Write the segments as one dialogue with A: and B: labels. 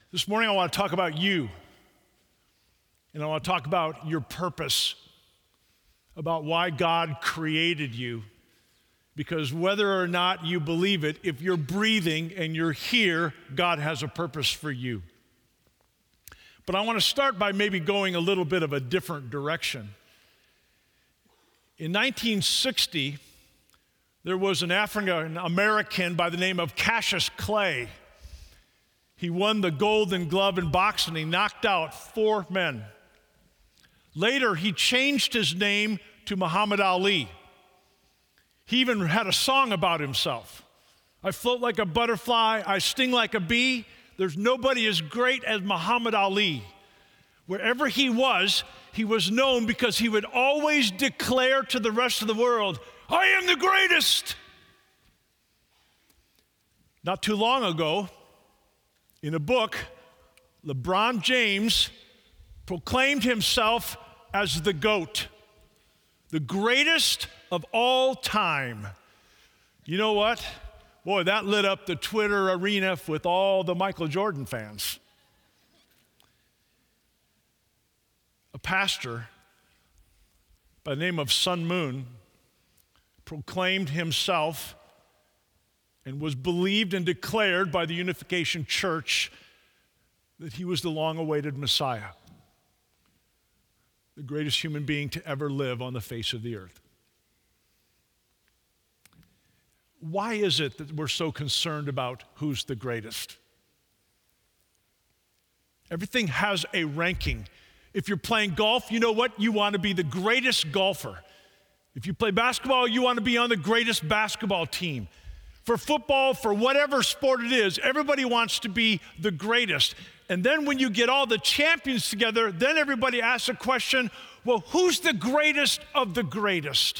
A: This morning I want to talk about you, and I want to talk about your purpose, about why God created you. Because whether or not you believe it, if you're breathing and you're here, God has a purpose for you. But I want to start by maybe going a little bit of a different direction. In 1960, there was an African American by the name of Cassius Clay. He won the Golden Glove in boxing. He knocked out 4 men. Later, he changed his name to Muhammad Ali. He even had a song about himself. I float like a butterfly, I sting like a bee. There's nobody as great as Muhammad Ali. Wherever he was known because he would always declare to the rest of the world, I am the greatest. Not too long ago, in a book, LeBron James proclaimed himself as the GOAT, the greatest of all time. You know what? Boy, that lit up the Twitter arena with all the Michael Jordan fans. A pastor by the name of Sun Moon proclaimed himself and was believed and declared by the Unification Church that he was the long-awaited Messiah, the greatest human being to ever live on the face of the earth. Why is it that we're so concerned about who's the greatest? Everything has a ranking. If you're playing golf, you know what? You want to be the greatest golfer. If you play basketball, you want to be on the greatest basketball team. For football, for whatever sport it is, everybody wants to be the greatest. And then when you get all the champions together, then everybody asks a question, well, who's the greatest of the greatest?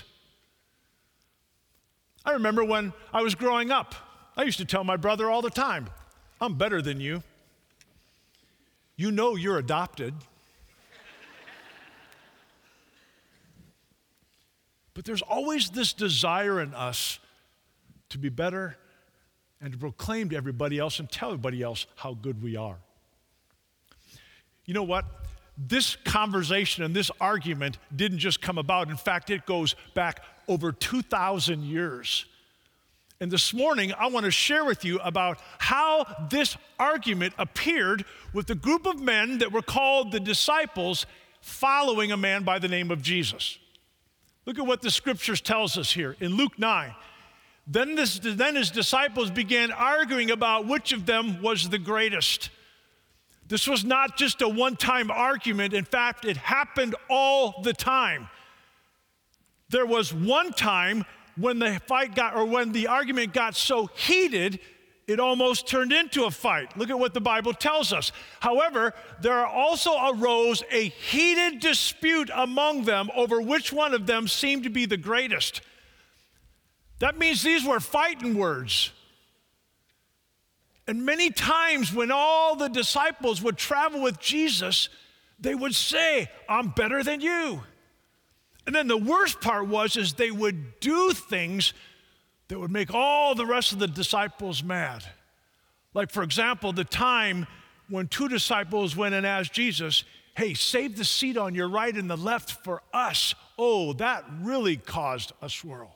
A: I remember when I was growing up, I used to tell my brother all the time, I'm better than you. You know you're adopted. But there's always this desire in us to be better and to proclaim to everybody else and tell everybody else how good we are. You know what? This conversation and this argument didn't just come about. In fact, it goes back over 2,000 years. And this morning, I want to share with you about how this argument appeared with a group of men that were called the disciples following a man by the name of Jesus. Look at what the scriptures tells us here in Luke 9. Then his disciples began arguing about which of them was the greatest. This was not just a one-time argument. In fact, it happened all the time. There was one time when the argument got so heated, it almost turned into a fight. Look at what the Bible tells us. However, there also arose a heated dispute among them over which one of them seemed to be the greatest. That means these were fighting words. And many times when all the disciples would travel with Jesus, they would say, I'm better than you. And then the worst part is they would do things that would make all the rest of the disciples mad. Like, for example, the time when 2 disciples went and asked Jesus, hey, save the seat on your right and the left for us. Oh, that really caused a swirl.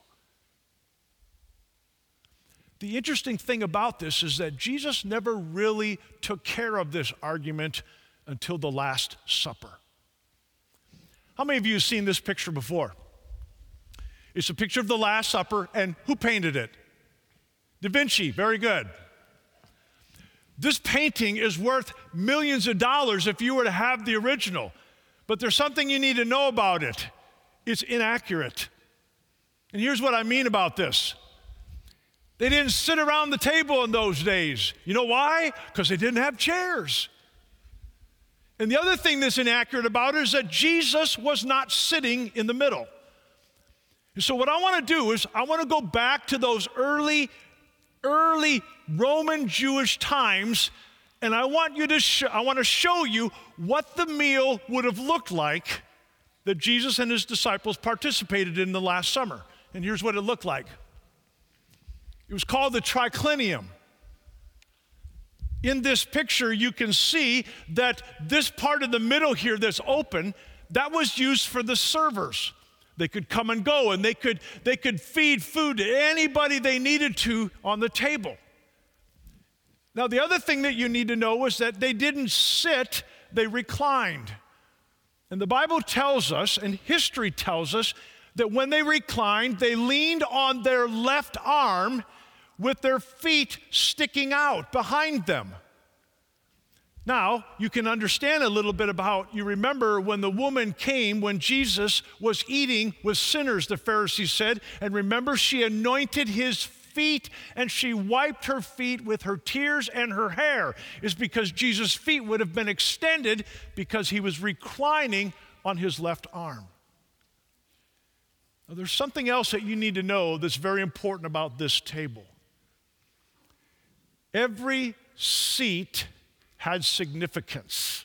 A: The interesting thing about this is that Jesus never really took care of this argument until the Last Supper. How many of you have seen this picture before? It's a picture of the Last Supper, and who painted it? Da Vinci, very good. This painting is worth millions of dollars if you were to have the original. But there's something you need to know about it. It's inaccurate. And here's what I mean about this. They didn't sit around the table in those days. You know why? Because they didn't have chairs. And the other thing that's inaccurate about it is that Jesus was not sitting in the middle. And so what I want to do is I want to go back to those early Roman Jewish times, and I want to show you what the meal would have looked like that Jesus and his disciples participated in the last summer. And here's what it looked like. It was called the triclinium. In this picture, you can see that this part of the middle here that's open, that was used for the servers. They could come and go, and they could feed food to anybody they needed to on the table. Now, the other thing that you need to know is that they didn't sit, they reclined. And the Bible tells us, and history tells us, that when they reclined, they leaned on their left arm with their feet sticking out behind them. Now, you can understand a little bit about, you remember when the woman came, when Jesus was eating with sinners, the Pharisees said, and remember she anointed his feet and she wiped her feet with her tears and her hair, is because Jesus' feet would have been extended because he was reclining on his left arm. Now, there's something else that you need to know that's very important about this table. Every seat had significance.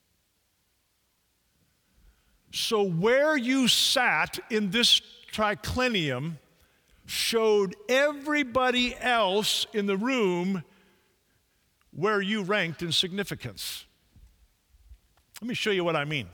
A: So where you sat in this triclinium showed everybody else in the room where you ranked in significance. Let me show you what I mean.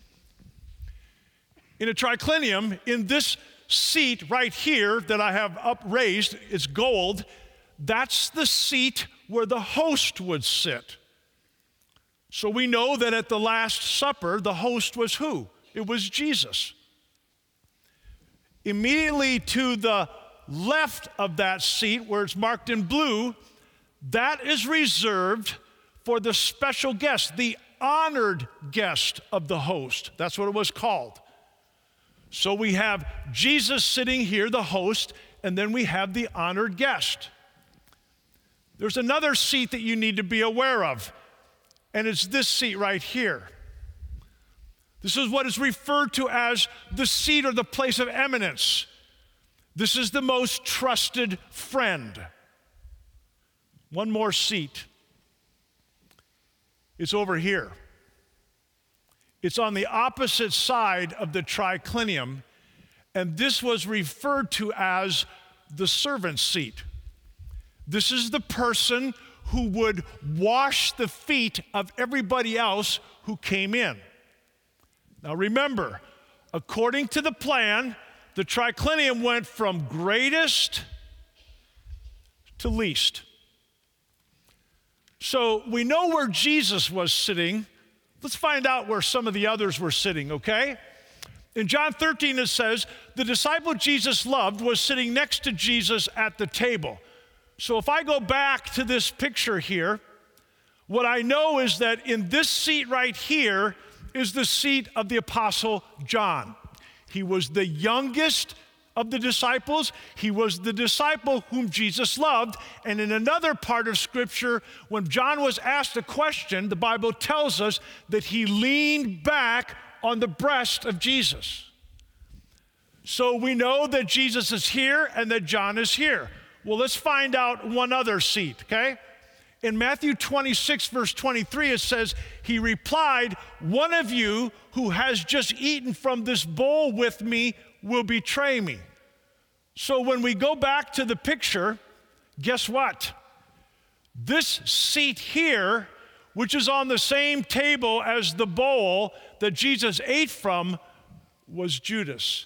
A: In a triclinium, in this seat right here that I have upraised, it's gold, that's the seat where the host would sit. So we know that at the Last Supper, the host was who? It was Jesus. Immediately to the left of that seat, where it's marked in blue, that is reserved for the special guest, the honored guest of the host. That's what it was called. So we have Jesus sitting here, the host, and then we have the honored guest. There's another seat that you need to be aware of, and it's this seat right here. This is what is referred to as the seat or the place of eminence. This is the most trusted friend. One more seat. It's over here. It's on the opposite side of the triclinium, and this was referred to as the servant's seat. This is the person who would wash the feet of everybody else who came in. Now remember, according to the plan, the triclinium went from greatest to least. So we know where Jesus was sitting. Let's find out where some of the others were sitting, okay? In John 13, it says, the disciple Jesus loved was sitting next to Jesus at the table. So if I go back to this picture here, what I know is that in this seat right here is the seat of the Apostle John. He was the youngest of the disciples. He was the disciple whom Jesus loved. And in another part of Scripture, when John was asked a question, the Bible tells us that he leaned back on the breast of Jesus. So we know that Jesus is here and that John is here. Well, let's find out one other seat, okay? In Matthew 26, verse 23, it says, he replied, one of you who has just eaten from this bowl with me will betray me. So when we go back to the picture, guess what? This seat here, which is on the same table as the bowl that Jesus ate from, was Judas.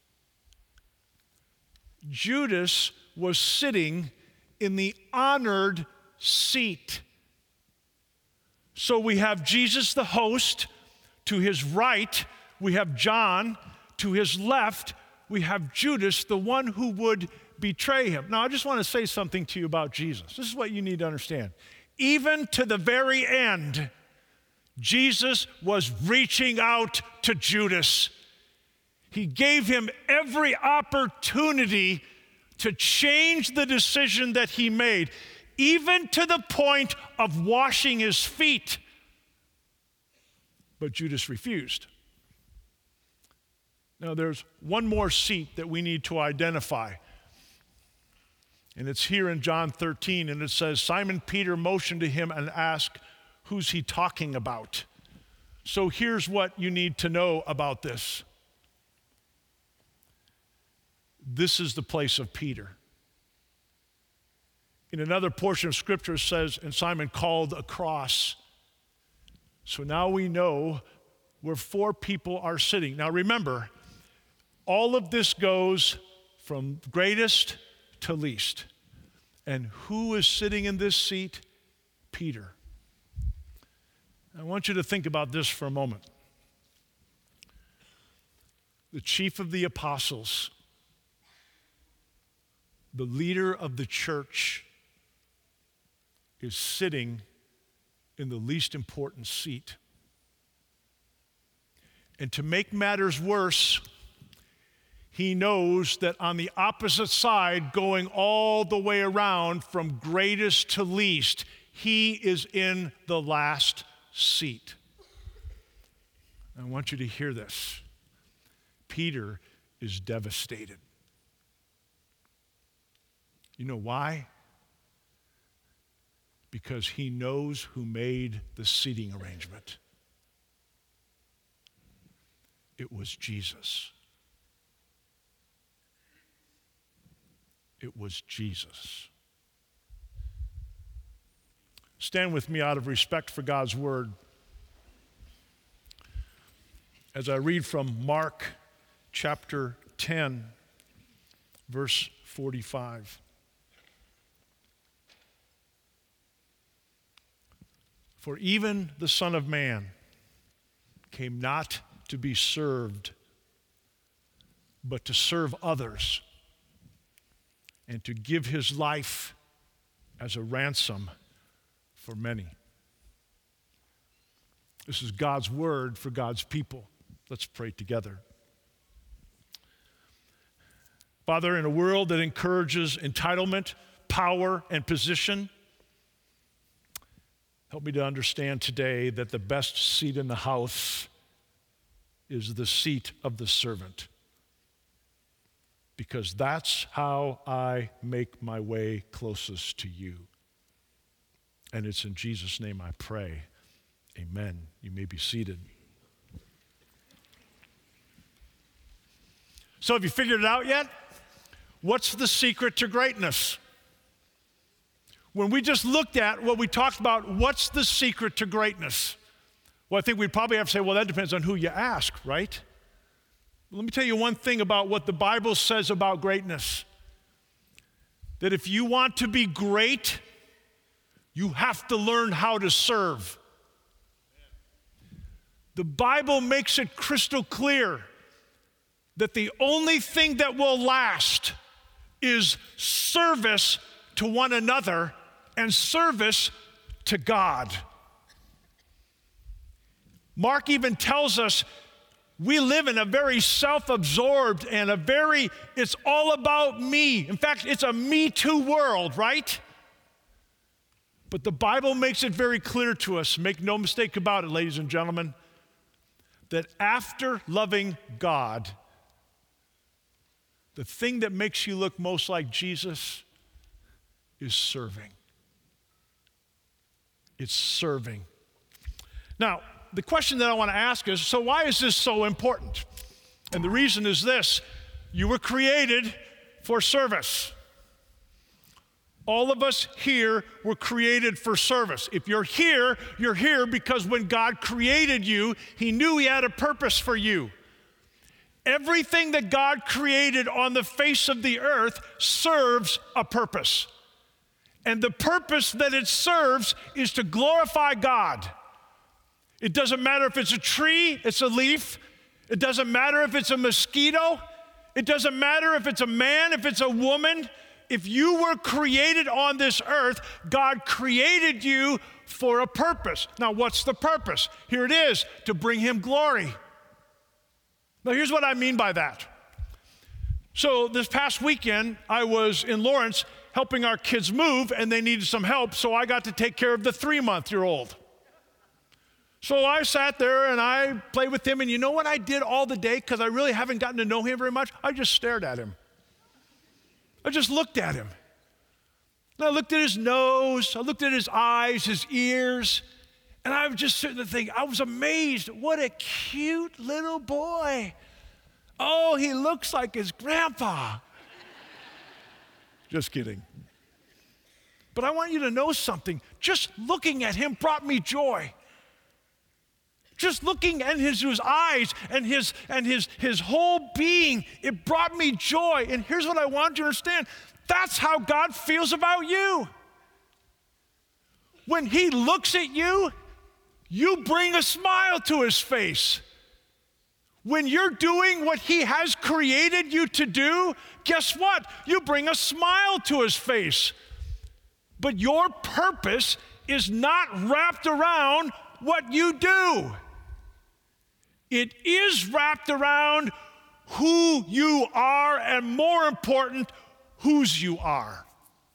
A: Judas was sitting in the honored seat. So we have Jesus the host. To his right, we have John. To his left, we have Judas, the one who would betray him. Now, I just want to say something to you about Jesus. This is what you need to understand. Even to the very end, Jesus was reaching out to Judas. He gave him every opportunity to change the decision that he made, even to the point of washing his feet. But Judas refused. Now, there's one more seat that we need to identify. And it's here in John 13, and it says, Simon Peter motioned to him and asked, who's he talking about? So here's what you need to know about this. This is the place of Peter. In another portion of Scripture it says, and Simon called a cross. So now we know where 4 people are sitting. Now remember, all of this goes from greatest to least. And who is sitting in this seat? Peter. I want you to think about this for a moment. The chief of the apostles, the leader of the church, is sitting in the least important seat. And to make matters worse, he knows that on the opposite side, going all the way around from greatest to least, he is in the last seat. I want you to hear this. Peter is devastated. You know why? Because he knows who made the seating arrangement. It was Jesus. It was Jesus. Stand with me out of respect for God's word as I read from Mark chapter 10, verse 45. For even the Son of Man came not to be served, but to serve others, and to give his life as a ransom for many. This is God's word for God's people. Let's pray together. Father, in a world that encourages entitlement, power, and position, help me to understand today that the best seat in the house is the seat of the servant, because that's how I make my way closest to you. And it's in Jesus' name I pray. Amen. You may be seated. So have you figured it out yet? What's the secret to greatness? When we just looked at what we talked about, what's the secret to greatness? Well, I think we'd probably have to say, well, that depends on who you ask, right? Let me tell you one thing about what the Bible says about greatness. That if you want to be great, you have to learn how to serve. The Bible makes it crystal clear that the only thing that will last is service to one another and service to God. Mark even tells us we live in a very self-absorbed and it's all about me. In fact, it's a Me Too world, right? But the Bible makes it very clear to us, make no mistake about it, ladies and gentlemen, that after loving God, the thing that makes you look most like Jesus is serving. It's serving. Now, the question that I want to ask is, so why is this so important? And the reason is this: you were created for service. All of us here were created for service. If you're here because when God created you, He knew He had a purpose for you. Everything that God created on the face of the earth serves a purpose. And the purpose that it serves is to glorify God. It doesn't matter if it's a tree, it's a leaf. It doesn't matter if it's a mosquito. It doesn't matter if it's a man, if it's a woman. If you were created on this earth, God created you for a purpose. Now, what's the purpose? Here it is, to bring Him glory. Now, here's what I mean by that. So this past weekend, I was in Lawrence helping our kids move, and they needed some help, so I got to take care of the 3-month-old. So I sat there and I played with him, and you know what I did all the day, because I really haven't gotten to know him very much? I just stared at him. I just looked at him. And I looked at his nose, I looked at his eyes, his ears, and I was just sitting there thinking, I was amazed. What a cute little boy. Oh, he looks like his grandpa. Just kidding. But I want you to know something. Just looking at him brought me joy. Just looking at his eyes and his whole being, it brought me joy. And here's what I want you to understand. That's how God feels about you. When he looks at you, you bring a smile to his face. When you're doing what he has created you to do, guess what? You bring a smile to his face. But your purpose is not wrapped around what you do. It is wrapped around who you are, and more important, whose you are.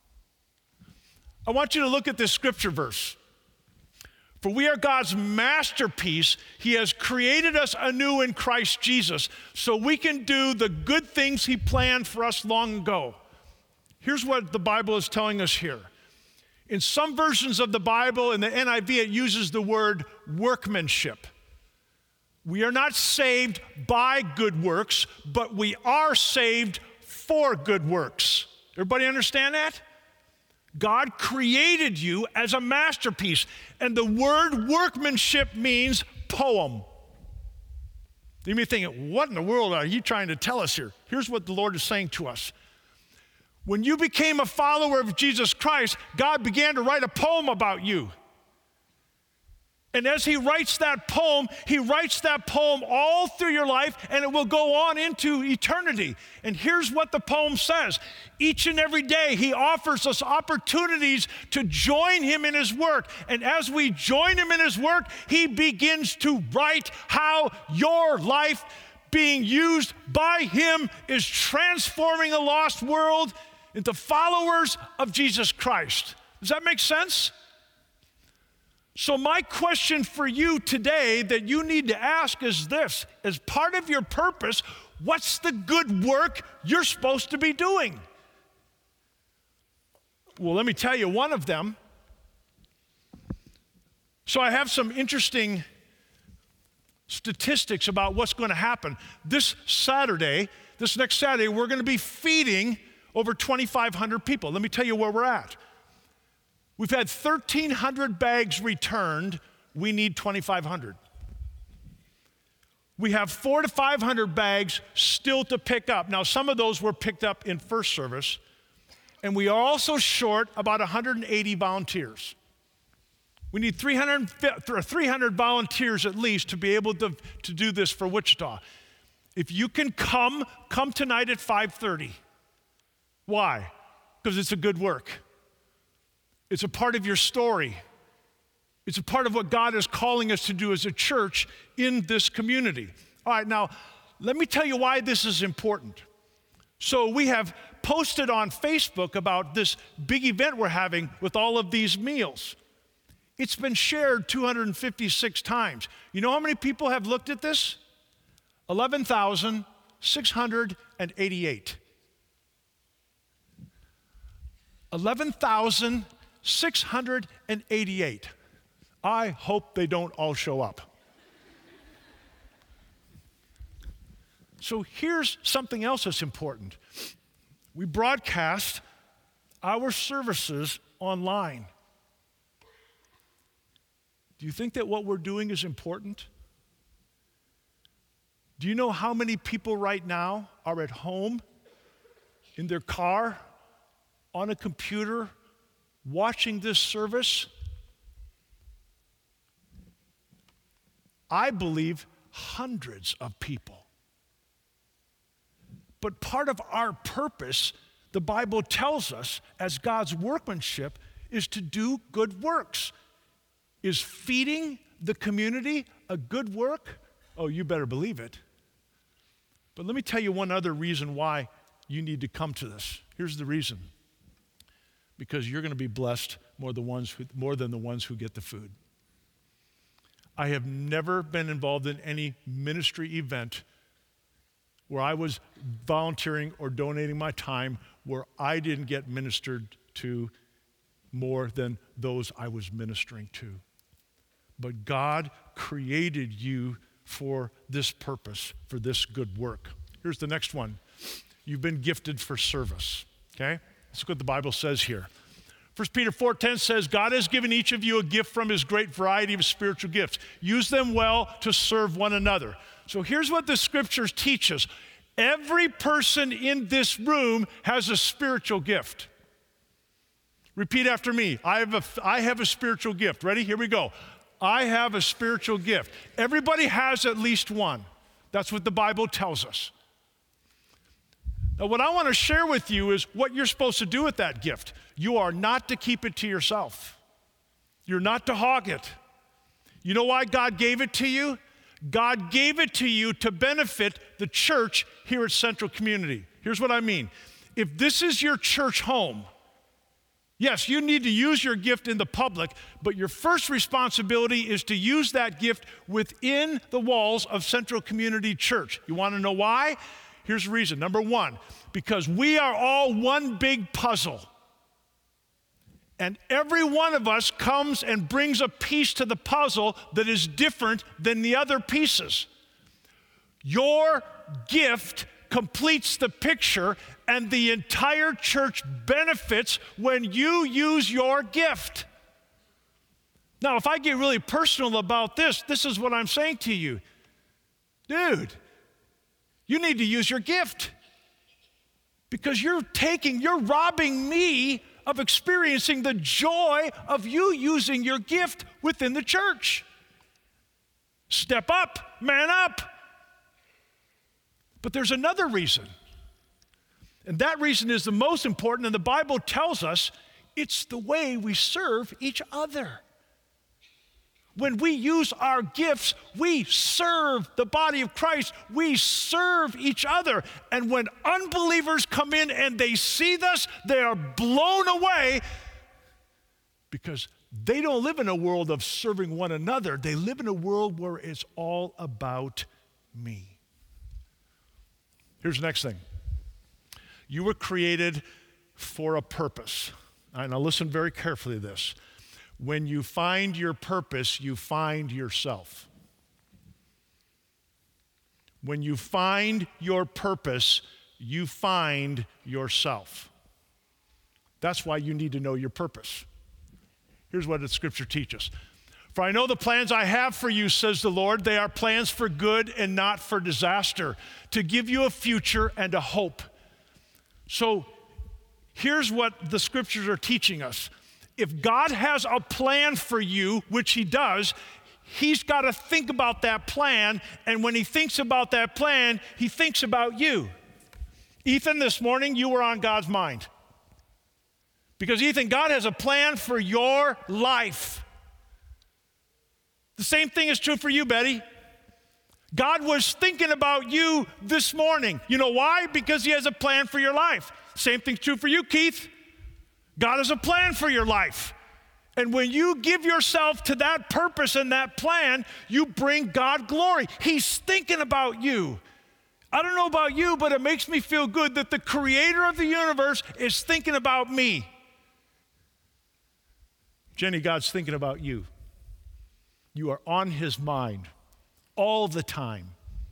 A: I want you to look at this scripture verse. For we are God's masterpiece. He has created us anew in Christ Jesus so we can do the good things he planned for us long ago. Here's what the Bible is telling us here. In some versions of the Bible, in the NIV, it uses the word workmanship. We are not saved by good works, but we are saved for good works. Everybody understand that? God created you as a masterpiece, and the word workmanship means poem. You may be thinking, what in the world are you trying to tell us here? Here's what the Lord is saying to us. When you became a follower of Jesus Christ, God began to write a poem about you. And as he writes that poem all through your life, and it will go on into eternity. And here's what the poem says. Each and every day, he offers us opportunities to join him in his work. And as we join him in his work, he begins to write how your life being used by him is transforming a lost world into followers of Jesus Christ. Does that make sense? So my question for you today that you need to ask is this. As part of your purpose, what's the good work you're supposed to be doing? Well, let me tell you one of them. So I have some interesting statistics about what's going to happen. This next Saturday, we're going to be feeding over 2,500 people. Let me tell you where we're at. We've had 1,300 bags returned. We need 2,500. We have 400 to 500 bags still to pick up. Now, some of those were picked up in first service. And we are also short about 180 volunteers. We need 300 volunteers at least to be able to do this for Wichita. If you can come tonight at 5:30. Why? Because it's a good work. It's a part of your story. It's a part of what God is calling us to do as a church in this community. All right, now, let me tell you why this is important. So we have posted on Facebook about this big event we're having with all of these meals. It's been shared 256 times. You know how many people have looked at this? 11,688. 11,688. I hope they don't all show up. So here's something else that's important. We broadcast our services online. Do you think that what we're doing is important? Do you know how many people right now are at home, in their car, on a computer, watching this service? I believe hundreds of people. But part of our purpose, the Bible tells us, as God's workmanship, is to do good works. Is feeding the community a good work? Oh, you better believe it. But let me tell you one other reason why you need to come to this. Here's the reason. Because you're going to be blessed more than the ones who get the food. I have never been involved in any ministry event where I was volunteering or donating my time where I didn't get ministered to more than those I was ministering to. But God created you for this purpose, for this good work. Here's the next one. You've been gifted for service, okay? That's what the Bible says here. 1 Peter 4:10 says, God has given each of you a gift from his great variety of spiritual gifts. Use them well to serve one another. So here's what the scriptures teach us. Every person in this room has a spiritual gift. Repeat after me. I have a spiritual gift. Ready? Here we go. I have a spiritual gift. Everybody has at least one. That's what the Bible tells us. Now, what I want to share with you is what you're supposed to do with that gift. You are not to keep it to yourself. You're not to hog it. You know why God gave it to you? God gave it to you to benefit the church here at Central Community. Here's what I mean. If this is your church home, yes, you need to use your gift in the public, but your first responsibility is to use that gift within the walls of Central Community Church. You want to know why? Here's the reason. Number one, because we are all one big puzzle. And every one of us comes and brings a piece to the puzzle that is different than the other pieces. Your gift completes the picture, and the entire church benefits when you use your gift. Now, if I get really personal about this is what I'm saying to you. Dude, you need to use your gift, because you're robbing me of experiencing the joy of you using your gift within the church. Step up, man up. But there's another reason. And that reason is the most important, and the Bible tells us it's the way we serve each other. When we use our gifts, we serve the body of Christ. We serve each other. And when unbelievers come in and they see this, they are blown away, because they don't live in a world of serving one another. They live in a world where it's all about me. Here's the next thing. You were created for a purpose. All right, now listen very carefully to this. When you find your purpose, you find yourself. When you find your purpose, you find yourself. That's why you need to know your purpose. Here's what the scripture teaches. For I know the plans I have for you, says the Lord. They are plans for good and not for disaster, to give you a future and a hope. So here's what the scriptures are teaching us. If God has a plan for you, which he does, he's got to think about that plan. And when he thinks about that plan, he thinks about you. Ethan, this morning, you were on God's mind. Because Ethan, God has a plan for your life. The same thing is true for you, Betty. God was thinking about you this morning. You know why? Because he has a plan for your life. Same thing's true for you, Keith. God has a plan for your life. And when you give yourself to that purpose and that plan, you bring God glory. He's thinking about you. I don't know about you, but it makes me feel good that the creator of the universe is thinking about me. Jenny, God's thinking about you. You are on his mind all the time.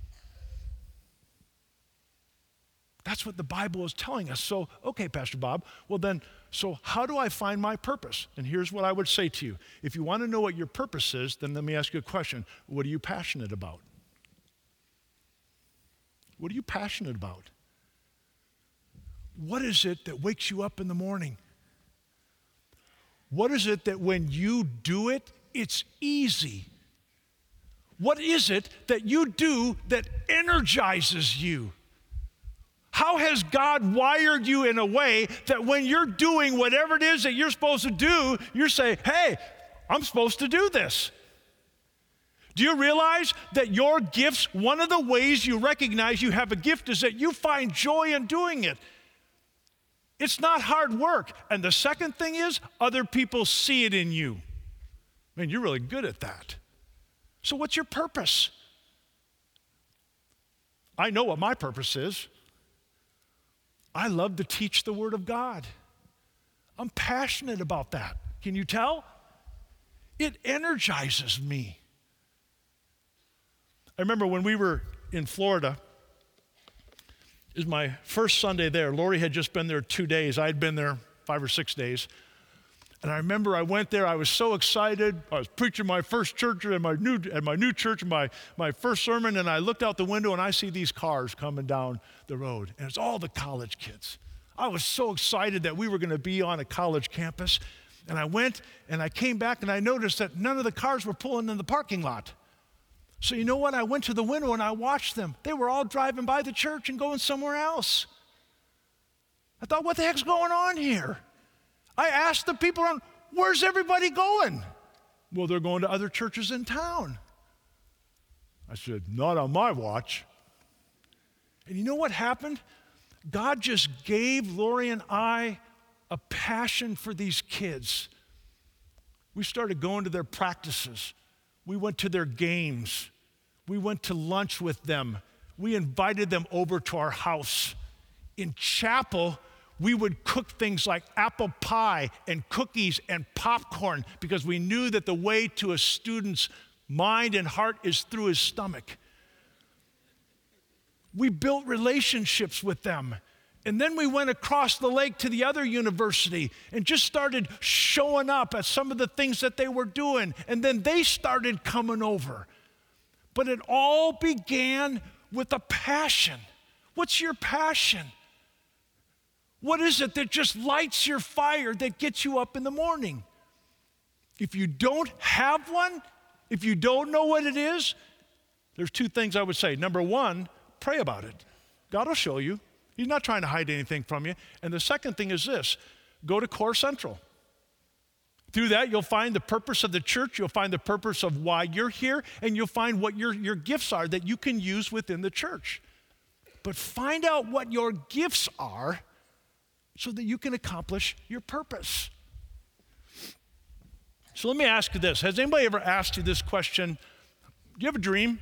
A: That's what the Bible is telling us. So, okay, Pastor Bob, well then, so how do I find my purpose? And here's what I would say to you. If you want to know what your purpose is, then let me ask you a question. What are you passionate about? What are you passionate about? What is it that wakes you up in the morning? What is it that when you do it, it's easy? What is it that you do that energizes you? How has God wired you in a way that when you're doing whatever it is that you're supposed to do, you're saying, hey, I'm supposed to do this? Do you realize that your gifts, one of the ways you recognize you have a gift is that you find joy in doing it? It's not hard work. And the second thing is, other people see it in you. Man, you're really good at that. So what's your purpose? I know what my purpose is. I love to teach the Word of God. I'm passionate about that. Can you tell? It energizes me. I remember when we were in Florida, it was my first Sunday there. Lori had just been there 2 days. I had been there 5 or 6 days. And I remember I went there, I was so excited. I was preaching my first church at my new church, my first sermon, and I looked out the window and I see these cars coming down the road. And it's all the college kids. I was so excited that we were going to be on a college campus. And I went and I came back and I noticed that none of the cars were pulling in the parking lot. So you know what? I went to the window and I watched them. They were all driving by the church and going somewhere else. I thought, what the heck's going on here? I asked the people around, where's everybody going? Well, they're going to other churches in town. I said, not on my watch. And you know what happened? God just gave Lori and I a passion for these kids. We started going to their practices. We went to their games. We went to lunch with them. We invited them over to our house. In chapel, we would cook things like apple pie and cookies and popcorn because we knew that the way to a student's mind and heart is through his stomach. We built relationships with them. And then we went across the lake to the other university and just started showing up at some of the things that they were doing. And then they started coming over. But it all began with a passion. What's your passion? What is it that just lights your fire that gets you up in the morning? If you don't have one, if you don't know what it is, there's two things I would say. Number one, pray about it. God will show you. He's not trying to hide anything from you. And the second thing is this, go to Core Central. Through that, you'll find the purpose of the church, you'll find the purpose of why you're here, and you'll find what your gifts are that you can use within the church. But find out what your gifts are so that you can accomplish your purpose. So let me ask you this. Has anybody ever asked you this question? Do you have a dream?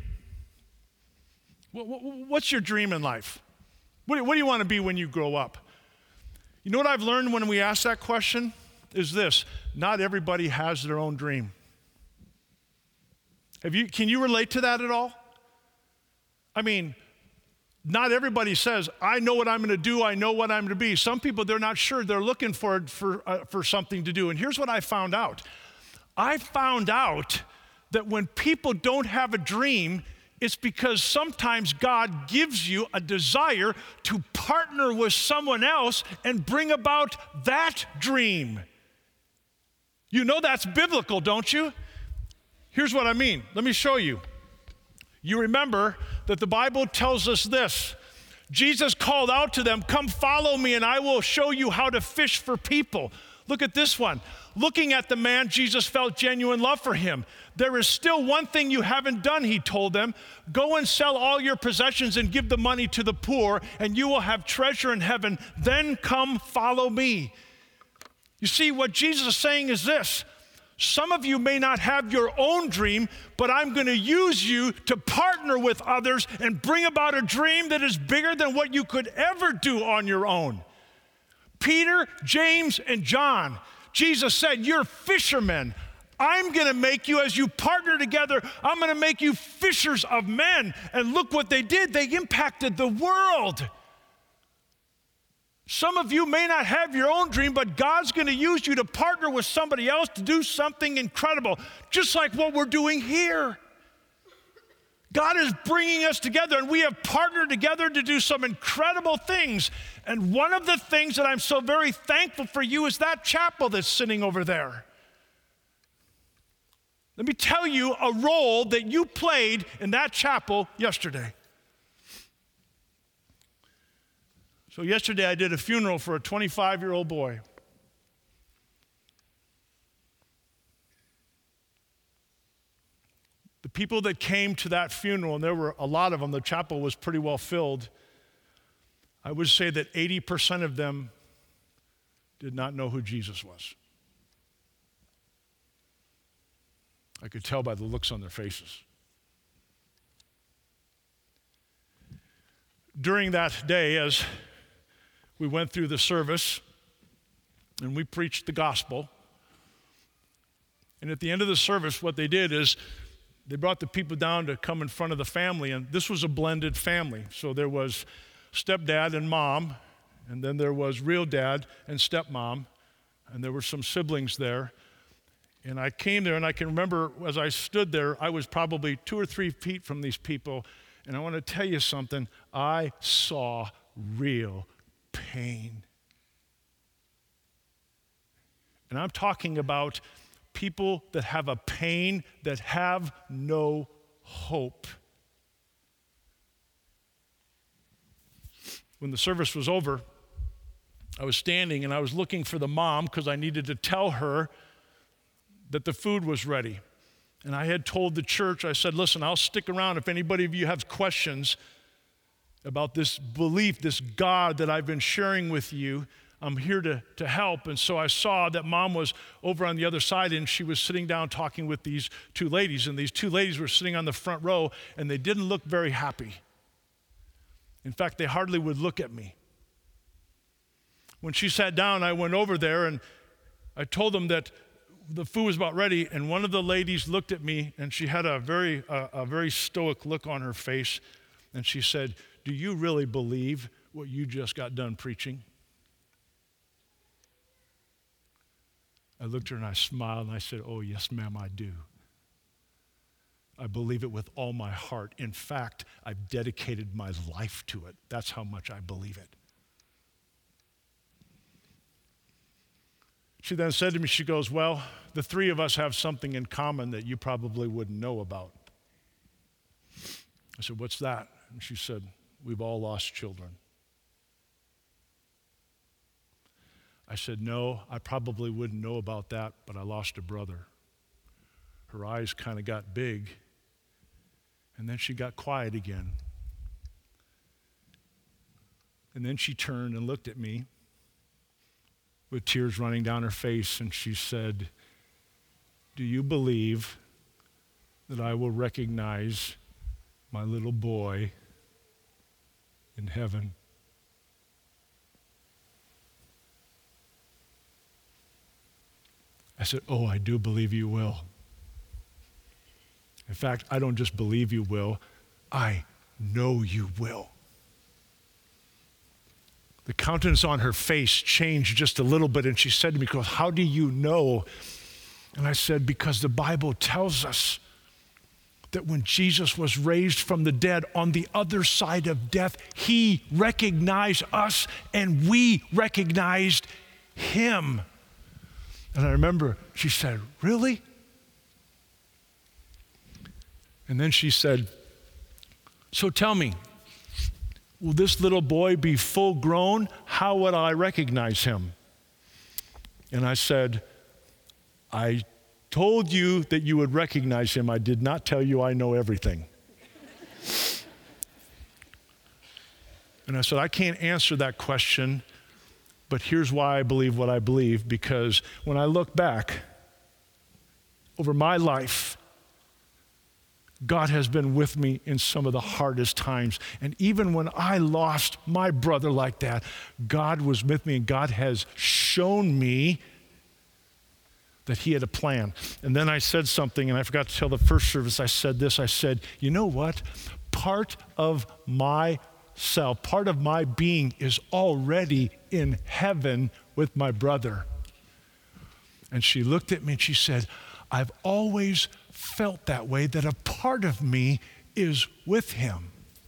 A: What's your dream in life? What do you want to be when you grow up? You know what I've learned when we ask that question is this. Not everybody has their own dream. Can you relate to that at all? I mean, not everybody says, I know what I'm going to do, I know what I'm going to be. Some people, they're not sure, they're looking for something to do. And here's what I found out. I found out that when people don't have a dream, it's because sometimes God gives you a desire to partner with someone else and bring about that dream. You know that's biblical, don't you? Here's what I mean. Let me show you. You remember that the Bible tells us this. Jesus called out to them, come follow me and I will show you how to fish for people. Look at this one. Looking at the man, Jesus felt genuine love for him. There is still one thing you haven't done, he told them. Go and sell all your possessions and give the money to the poor, and you will have treasure in heaven. Then come follow me. You see, what Jesus is saying is this. Some of you may not have your own dream, but I'm going to use you to partner with others and bring about a dream that is bigger than what you could ever do on your own. Peter, James, and John, Jesus said, you're fishermen. I'm going to make you, as you partner together, I'm going to make you fishers of men. And look what they did. They impacted the world. Some of you may not have your own dream, but God's going to use you to partner with somebody else to do something incredible, just like what we're doing here. God is bringing us together, and we have partnered together to do some incredible things. And one of the things that I'm so very thankful for you is that chapel that's sitting over there. Let me tell you a role that you played in that chapel yesterday. So yesterday I did a funeral for a 25-year-old boy. The people that came to that funeral, and there were a lot of them, the chapel was pretty well filled. I would say that 80% of them did not know who Jesus was. I could tell by the looks on their faces. During that day, as we went through the service and we preached the gospel, and at the end of the service, what they did is they brought the people down to come in front of the family, and this was a blended family. So there was stepdad and mom, and then there was real dad and stepmom, and there were some siblings there. And I came there, and I can remember as I stood there, I was probably 2 or 3 feet from these people. And I want to tell you something. I saw real pain. And I'm talking about people that have a pain that have no hope. When the service was over, I was standing and I was looking for the mom because I needed to tell her that the food was ready. And I had told the church, I said, listen, I'll stick around if anybody of you have questions about this belief, this God that I've been sharing with you. I'm here to help. And so I saw that mom was over on the other side, and she was sitting down talking with these 2 ladies. And these 2 ladies were sitting on the front row, and they didn't look very happy. In fact, they hardly would look at me. When she sat down, I went over there, and I told them that the food was about ready. And one of the ladies looked at me, and she had a very stoic look on her face. And she said, "Do you really believe what you just got done preaching?" I looked at her and I smiled and I said, "Oh, yes, ma'am, I do. I believe it with all my heart. In fact, I've dedicated my life to it. That's how much I believe it." She then said to me, she goes, "Well, the 3 of us have something in common that you probably wouldn't know about." I said, "What's that?" And she said, "We've all lost children." I said, "No, I probably wouldn't know about that, but I lost a brother." Her eyes kind of got big, and then she got quiet again. And then she turned and looked at me with tears running down her face, and she said, "Do you believe that I will recognize my little boy in heaven?" I said, "Oh, I do believe you will. In fact, I don't just believe you will, I know you will." The countenance on her face changed just a little bit, and she said to me, "How do you know?" And I said, "Because the Bible tells us that when Jesus was raised from the dead on the other side of death, he recognized us and we recognized him." And I remember she said, "Really?" And then she said, "So tell me, will this little boy be full grown? How would I recognize him?" And I said, "I told you that you would recognize him. I did not tell you I know everything." And I said, "I can't answer that question, but here's why I believe what I believe, because when I look back over my life, God has been with me in some of the hardest times. And even when I lost my brother like that, God was with me, and God has shown me that he had a plan. And then I said something, and I forgot to tell the first service. I said this. I said, "You know what? Part of myself, part of my being is already in heaven with my brother." And she looked at me and she said, "I've always felt that way, that a part of me is with him."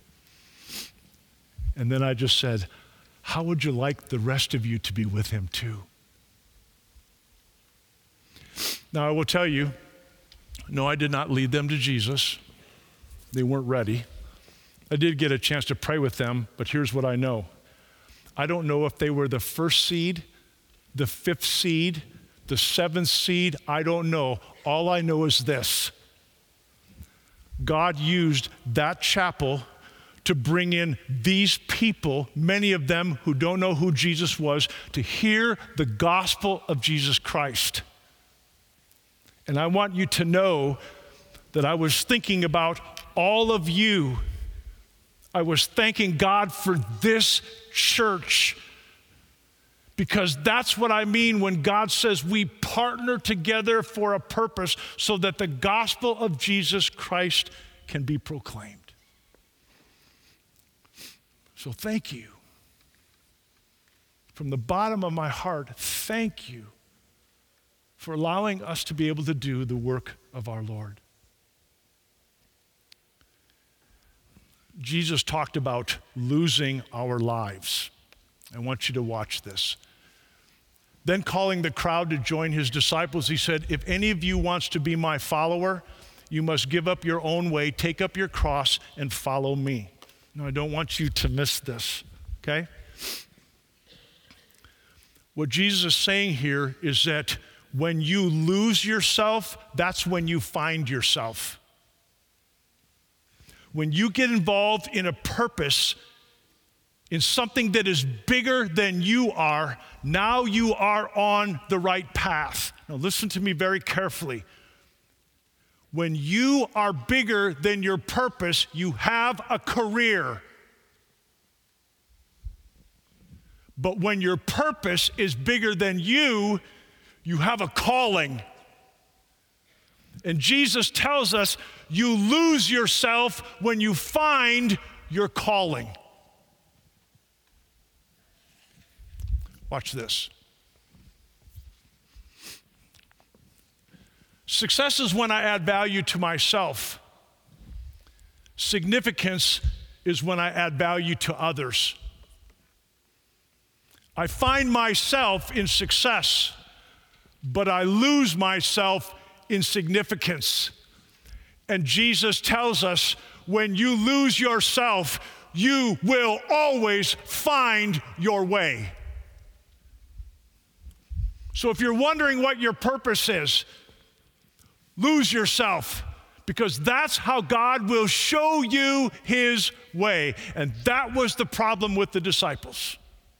A: And then I just said, "How would you like the rest of you to be with him too?" Now I will tell you, no, I did not lead them to Jesus. They weren't ready. I did get a chance to pray with them, but here's what I know. I don't know if they were the first seed, the 5th seed, the 7th seed. I don't know. All I know is this: God used that chapel to bring in these people, many of them who don't know who Jesus was, to hear the gospel of Jesus Christ. And I want you to know that I was thinking about all of you. I was thanking God for this church, because that's what I mean when God says we partner together for a purpose so that the gospel of Jesus Christ can be proclaimed. So thank you. From the bottom of my heart, thank you for allowing us to be able to do the work of our Lord. Jesus talked about losing our lives. I want you to watch this. Then calling the crowd to join his disciples, he said, if any of you wants to be my follower, you must give up your own way, take up your cross, and follow me. Now, I don't want you to miss this, okay? What Jesus is saying here is that when you lose yourself, that's when you find yourself. When you get involved in a purpose, in something that is bigger than you are, now you are on the right path. Now listen to me very carefully. When you are bigger than your purpose, you have a career. But when your purpose is bigger than you, you have a calling. And Jesus tells us you lose yourself when you find your calling. Watch this. Success is when I add value to myself. Significance is when I add value to others. I find myself in success, but I lose myself in significance. And Jesus tells us when you lose yourself, you will always find your way. So if you're wondering what your purpose is, lose yourself, because that's how God will show you his way. And that was the problem with the disciples.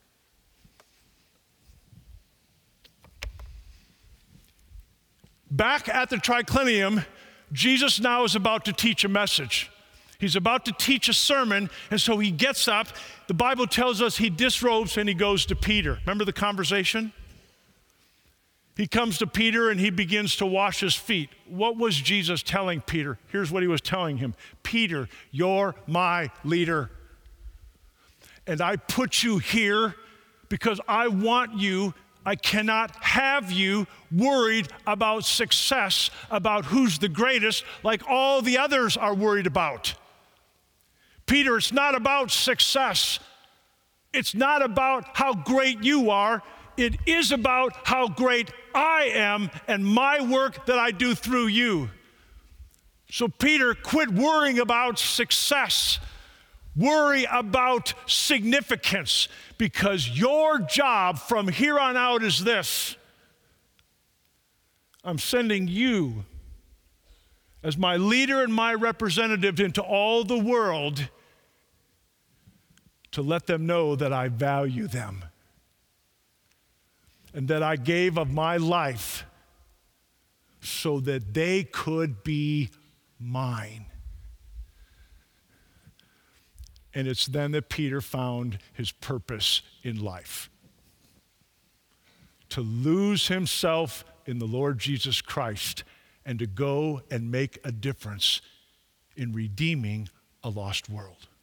A: Back at the triclinium, Jesus now is about to teach a message. He's about to teach a sermon, and so he gets up. The Bible tells us he disrobes and he goes to Peter. Remember the conversation? He comes to Peter and he begins to wash his feet. What was Jesus telling Peter? Here's what he was telling him. Peter, you're my leader. And I put you here because I want you. I cannot have you worried about success, about who's the greatest, like all the others are worried about. Peter, it's not about success. It's not about how great you are. It is about how great I am and my work that I do through you. So Peter, quit worrying about success. Worry about significance, because your job from here on out is this. I'm sending you as my leader and my representative into all the world to let them know that I value them and that I gave of my life so that they could be mine. And it's then that Peter found his purpose in life. To lose himself in the Lord Jesus Christ and to go and make a difference in redeeming a lost world.